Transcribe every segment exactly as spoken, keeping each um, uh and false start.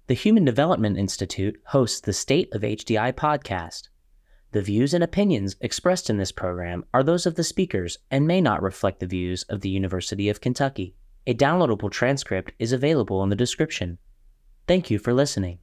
The Human Development Institute hosts the State of H D I podcast. The views and opinions expressed in this program are those of the speakers and may not reflect the views of the University of Kentucky. A downloadable transcript is available in the description. Thank you for listening.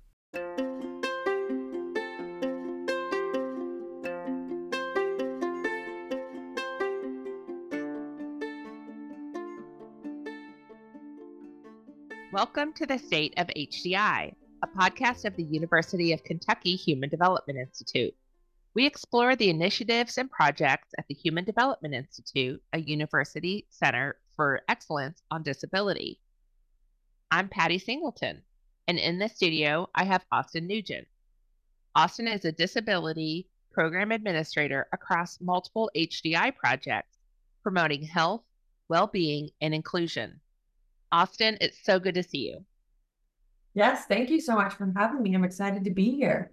Welcome to the State of H D I, a podcast of the University of Kentucky Human Development Institute. We explore the initiatives and projects at the Human Development Institute, a university center for excellence on disability. I'm Patty Singleton, and in the studio, I have Austin Nugent. Austin is a disability program administrator across multiple H D I projects, promoting health, well-being, and inclusion. Austin, it's so good to see you. Yes, thank you so much for having me. I'm excited to be here.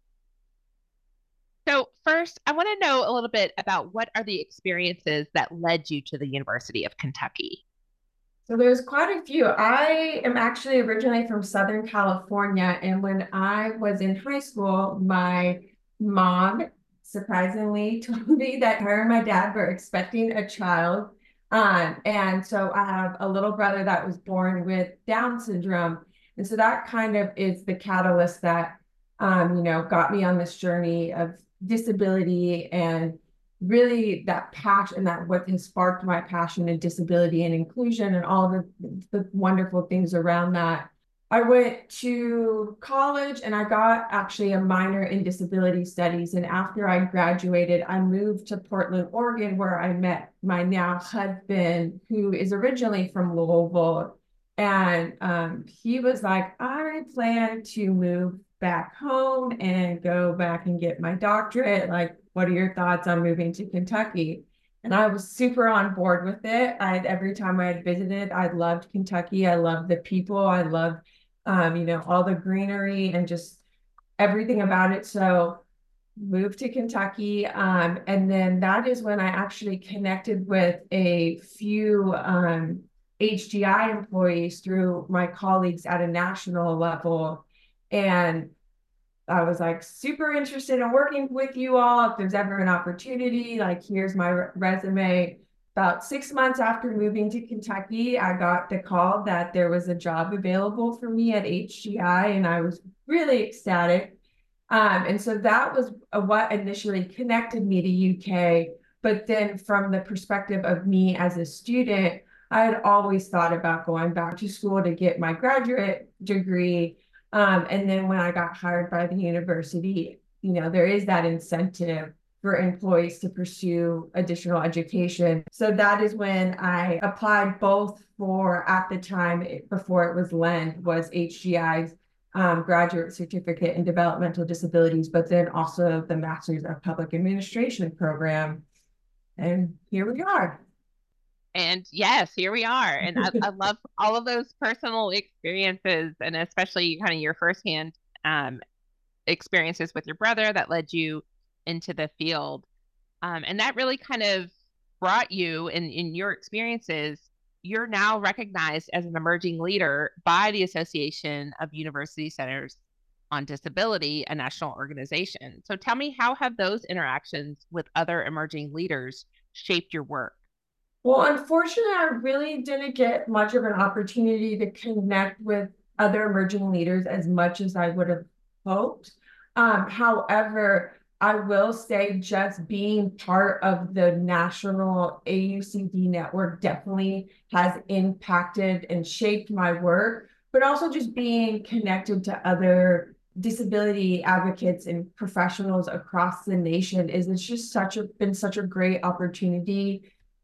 So first, I want to know a little bit about what are the experiences that led you to the University of Kentucky? So there's quite a few. I am actually originally from Southern California, and when I was in high school, my mom surprisingly told me that her and my dad were expecting a child. Um, and so I have a little brother that was born with Down syndrome. And so that kind of is the catalyst that, um, you know, got me on this journey of disability and really that passion, that what has sparked my passion in disability and inclusion and all the, the wonderful things around that. I went to college and I got actually a minor in disability studies. And after I graduated, I moved to Portland, Oregon, where I met my now husband, who is originally from Louisville. And um, he was like, I plan to move back home and go back and get my doctorate. Like, what are your thoughts on moving to Kentucky? And I was super on board with it. I every time I had visited, I loved Kentucky. I loved the people. I loved Um, you know, all the greenery and just everything about it. So moved to Kentucky. Um, and then that is when I actually connected with a few um, H D I employees through my colleagues at a national level. And I was like super interested in working with you all. If there's ever an opportunity, like here's my re- resume. About six months after moving to Kentucky, I got the call that there was a job available for me at H D I, and I was really ecstatic. Um, and so that was what initially connected me to U K. But then from the perspective of me as a student, I had always thought about going back to school to get my graduate degree. Um, and then when I got hired by the university, you know, there is that incentive for employees to pursue additional education. So that is when I applied both for, at the time, before it was LEND, was H D I's um, graduate certificate in developmental disabilities, but then also the Master's of Public Administration program. And here we are. And yes, here we are. And I, I love all of those personal experiences, and especially kind of your firsthand um, experiences with your brother that led you into the field. Um, and that really kind of brought you in, in your experiences. You're now recognized as an emerging leader by the Association of University Centers on Disability, a national organization. So tell me, how have those interactions with other emerging leaders shaped your work? Well, unfortunately, I really didn't get much of an opportunity to connect with other emerging leaders as much as I would have hoped. Um, however, I will say just being part of the national A U C D network definitely has impacted and shaped my work, but also just being connected to other disability advocates and professionals across the nation is it's just such a been such a great opportunity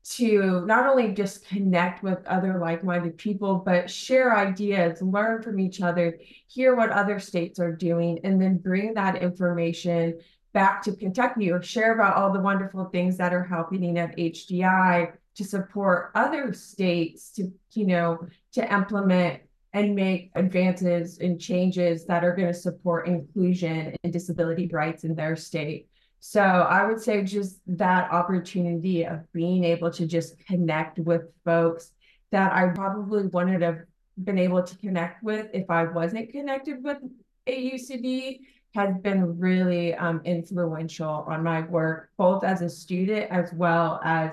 to not only just connect with other like-minded people, but share ideas, learn from each other, hear what other states are doing, and then bring that information back to Kentucky or share about all the wonderful things that are happening at H D I to support other states to, you know, to implement and make advances and changes that are going to support inclusion and disability rights in their state. So I would say just that opportunity of being able to just connect with folks that I probably wouldn't have been able to connect with if I wasn't connected with A U C D has been really um, influential on my work, both as a student as well as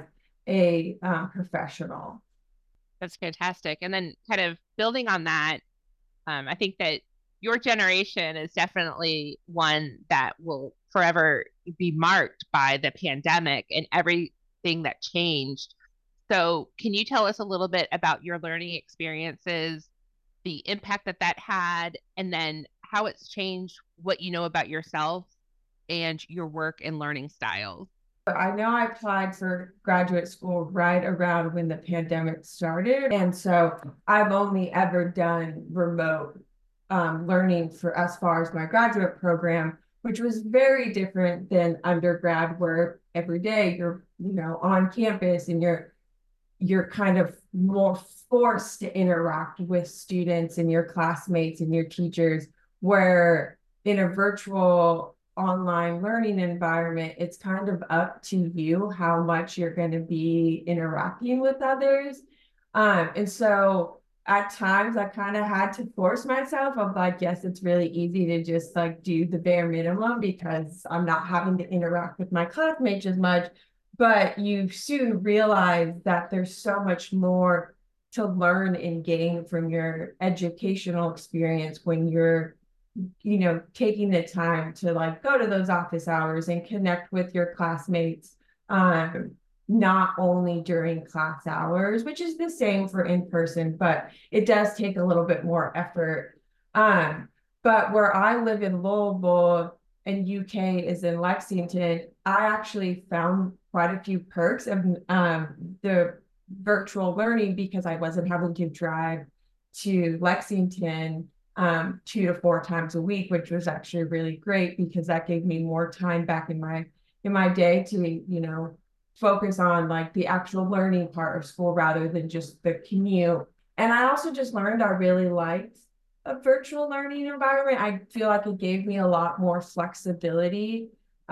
a um, professional. That's fantastic. And then kind of building on that, um, I think that your generation is definitely one that will forever be marked by the pandemic and everything that changed. So can you tell us a little bit about your learning experiences, the impact that that had, and then how it's changed what you know about yourself and your work and learning styles? I know I applied for graduate school right around when the pandemic started. And so I've only ever done remote um, learning for as far as my graduate program, which was very different than undergrad, where every day you're, you know, on campus and you're you're kind of more forced to interact with students and your classmates and your teachers, where in a virtual online learning environment, it's kind of up to you how much you're going to be interacting with others. Um, and so at times I kind of had to force myself of like, yes, it's really easy to just like do the bare minimum because I'm not having to interact with my classmates as much. But you soon realize that there's so much more to learn and gain from your educational experience when you're, you know, taking the time to like go to those office hours and connect with your classmates, um, not only during class hours, which is the same for in person, but it does take a little bit more effort. Um, but where I live in Louisville and U K is in Lexington, I actually found quite a few perks of um, the virtual learning because I wasn't having to drive to Lexington um, two to four times a week, which was actually really great because that gave me more time back in my in my day to, you know, focus on like the actual learning part of school rather than just the commute. And I also just learned I really liked a virtual learning environment. I feel like it gave me a lot more flexibility,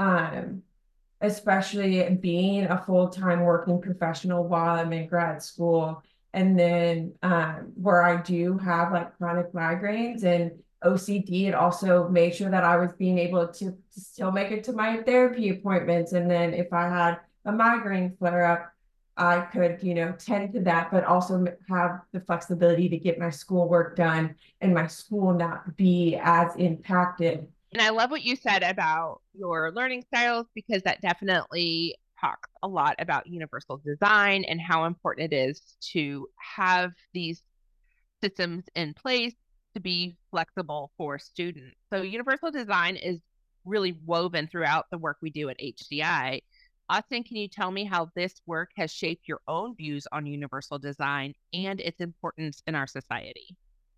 um, especially being a full-time working professional while I'm in grad school. And then um, where I do have like chronic migraines and O C D, it also made sure that I was being able to, to still make it to my therapy appointments. And then if I had a migraine flare up, I could, you know, tend to that, but also have the flexibility to get my schoolwork done and my school not be as impacted. And I love what you said about your learning styles because that definitely talks a lot about universal design and how important it is to have these systems in place to be flexible for students. So universal design is really woven throughout the work we do at H D I. Austin, can you tell me how this work has shaped your own views on universal design and its importance in our society?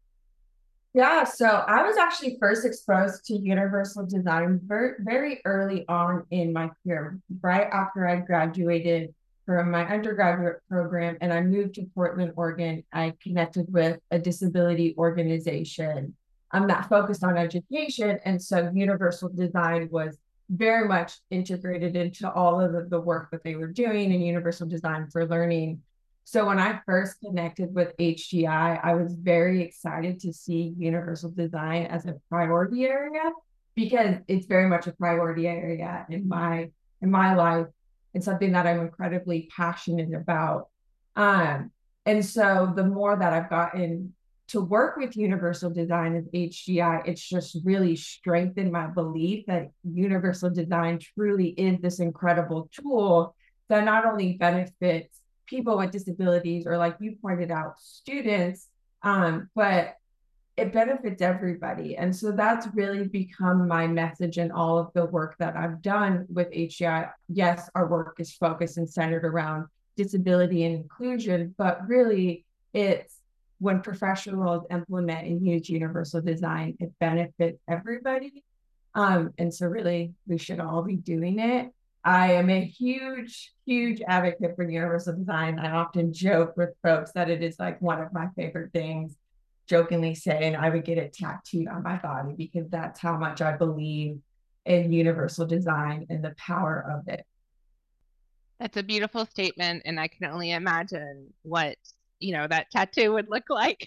Yeah, so I was actually first exposed to universal design very, very early on in my career, right after I graduated from my undergraduate program and I moved to Portland, Oregon. I connected with a disability organization um, that focused on education. And so universal design was very much integrated into all of the, the work that they were doing in universal design for learning. So when I first connected with H D I, I was very excited to see universal design as a priority area because it's very much a priority area in my in my life. It's something that I'm incredibly passionate about. Um, and so the more that I've gotten to work with universal design as H D I, it's just really strengthened my belief that universal design truly is this incredible tool that not only benefits people with disabilities, or like you pointed out, students, um, but it benefits everybody. And so that's really become my message in all of the work that I've done with H D I. Yes, our work is focused and centered around disability and inclusion, but really it's when professionals implement and use universal design, it benefits everybody. Um, and so really we should all be doing it. I am a huge, huge advocate for universal design. I often joke with folks that it is like one of my favorite things, jokingly saying I would get it tattooed on my body because that's how much I believe in universal design and the power of it. That's a beautiful statement, and I can only imagine what you know, that tattoo would look like.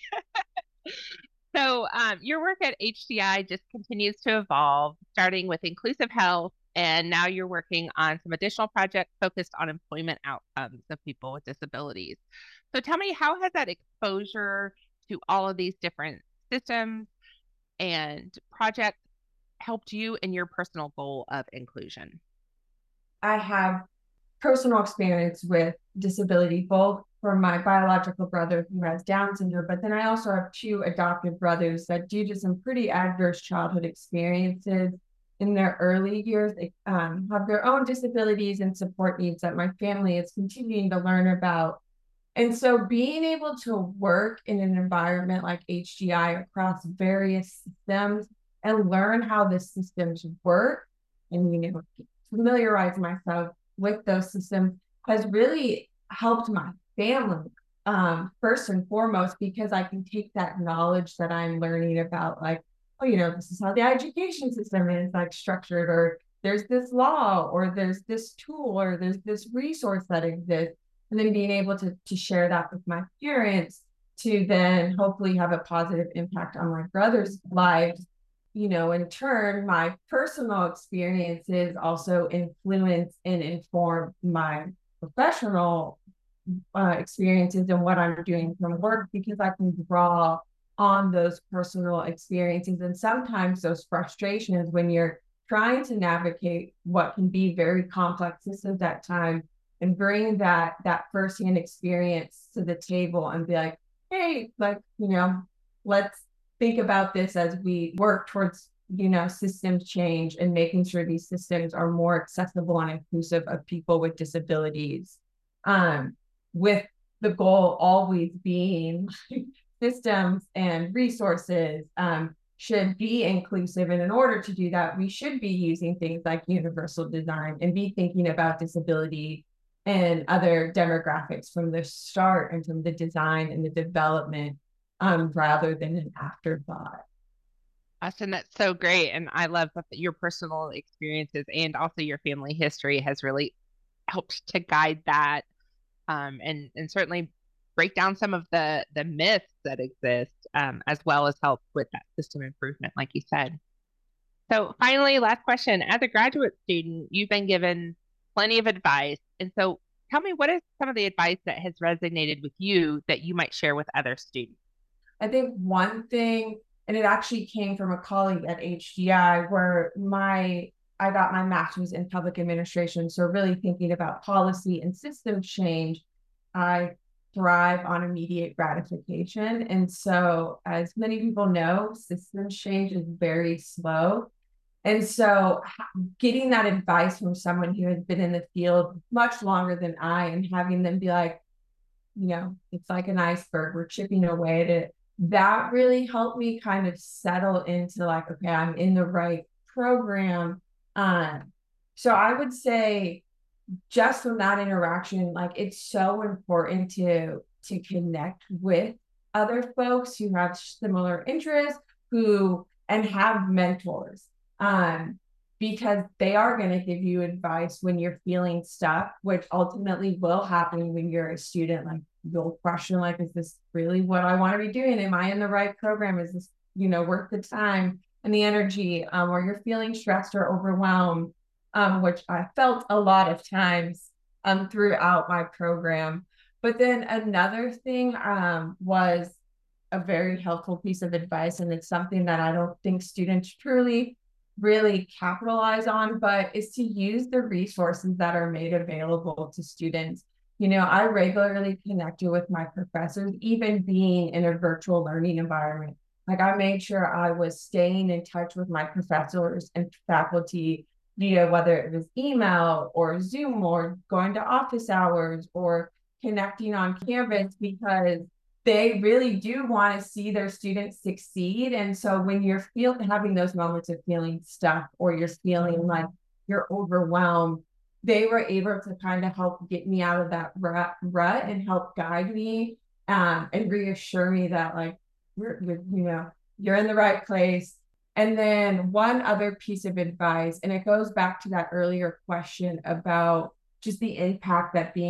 So um, your work at H D I just continues to evolve, starting with inclusive health, and now you're working on some additional projects focused on employment outcomes of people with disabilities. So tell me, how has that exposure to all of these different systems and projects helped you in your personal goal of inclusion? I have personal experience with disability, both from my biological brother who has Down syndrome, but then I also have two adopted brothers that, due to some pretty adverse childhood experiences in their early years, they um, have their own disabilities and support needs that my family is continuing to learn about. And so being able to work in an environment like H D I across various systems and learn how the systems work and being able to familiarize myself with those systems has really helped my family, um, first and foremost, because I can take that knowledge that I'm learning about, like, oh, you know, this is how the education system is like structured, or there's this law, or there's this tool, or there's this resource that exists. And then being able to, to share that with my parents to then hopefully have a positive impact on my brother's lives. You know, in turn, my personal experiences also influence and inform my professional uh, experiences and what I'm doing from work, because I can draw on those personal experiences and sometimes those frustrations when you're trying to navigate what can be very complex systems at times, and bring that that firsthand experience to the table and be like, hey, like, you know, let's think about this as we work towards, you know, systems change and making sure these systems are more accessible and inclusive of people with disabilities. Um, with the goal always being systems and resources um, should be inclusive. And in order to do that, we should be using things like universal design and be thinking about disability and other demographics from the start and from the design and the development, um, rather than an afterthought. Austin, that's so great. And I love that your personal experiences and also your family history has really helped to guide that, um, and, and certainly break down some of the, the myths that exist, um, as well as help with that system improvement, like you said. So finally, last question. As a graduate student, you've been given plenty of advice. And so tell me, what is some of the advice that has resonated with you that you might share with other students? I think one thing, and it actually came from a colleague at H D I, where my I got my master's in public administration. So really thinking about policy and system change, I thrive on immediate gratification. And so, as many people know, systems change is very slow. And so getting that advice from someone who has been in the field much longer than I, and having them be like, you know, it's like an iceberg, we're chipping away at it, that really helped me kind of settle into like, okay, I'm in the right program. Um, so I would say just from that interaction, like, it's so important to to connect with other folks who have similar interests, who and have mentors, um, because they are going to give you advice when you're feeling stuck, which ultimately will happen when you're a student. Like, you'll question, like, is this really what I want to be doing? Am I in the right program? Is this, you know, worth the time and the energy? Um, or you're feeling stressed or overwhelmed, um, which I felt a lot of times um, throughout my program. But then another thing um, was a very helpful piece of advice, and it's something that I don't think students truly really capitalize on, but is to use the resources that are made available to students. You know, I regularly connected with my professors, even being in a virtual learning environment. Like, I made sure I was staying in touch with my professors and faculty via whether it was email or Zoom or going to office hours or connecting on Canvas, because they really do want to see their students succeed. And so when you're feeling having those moments of feeling stuck, or you're feeling like you're overwhelmed, they were able to kind of help get me out of that rut, rut and help guide me, um, and reassure me that, like, you're, you're, you know, you're in the right place. And then one other piece of advice, and it goes back to that earlier question about just the impact that being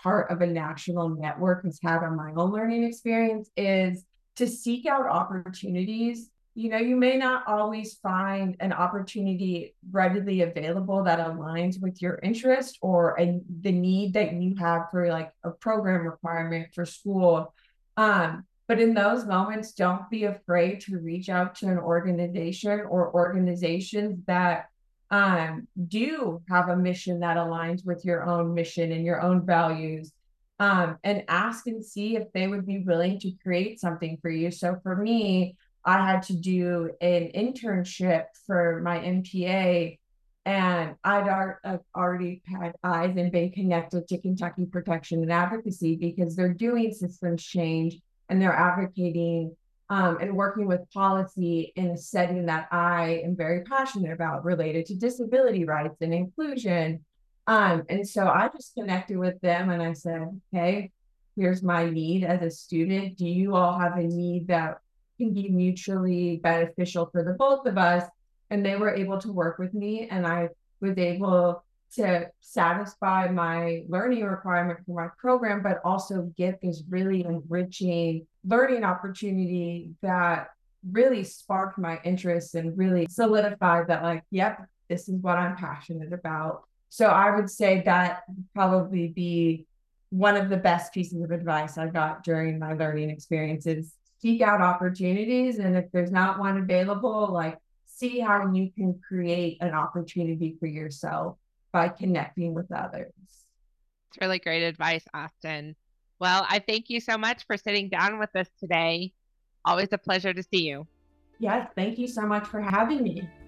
part of a national network has had on my own learning experience is to seek out opportunities. You know, you may not always find an opportunity readily available that aligns with your interest or a, the need that you have for like a program requirement for school. Um, but in those moments, don't be afraid to reach out to an organization or organizations that um, do have a mission that aligns with your own mission and your own values, um, and ask and see if they would be willing to create something for you. So for me, I had to do an internship for my M P A, and I'd already had eyes and been connected to Kentucky Protection and Advocacy because they're doing systems change and they're advocating um, and working with policy in a setting that I am very passionate about related to disability rights and inclusion. Um, and so I just connected with them and I said, hey, here's my need as a student. Do you all have a need that can be mutually beneficial for the both of us? And they were able to work with me, and I was able to satisfy my learning requirement for my program, but also get this really enriching learning opportunity that really sparked my interest and really solidified that, like, yep, this is what I'm passionate about. So I would say that would probably be one of the best pieces of advice I got during my learning experiences. Seek out opportunities, and if there's not one available, like, see how you can create an opportunity for yourself by connecting with others. It's really great advice, Austin. Well, I thank you so much for sitting down with us today. Always a pleasure to see you. Yes, thank you so much for having me.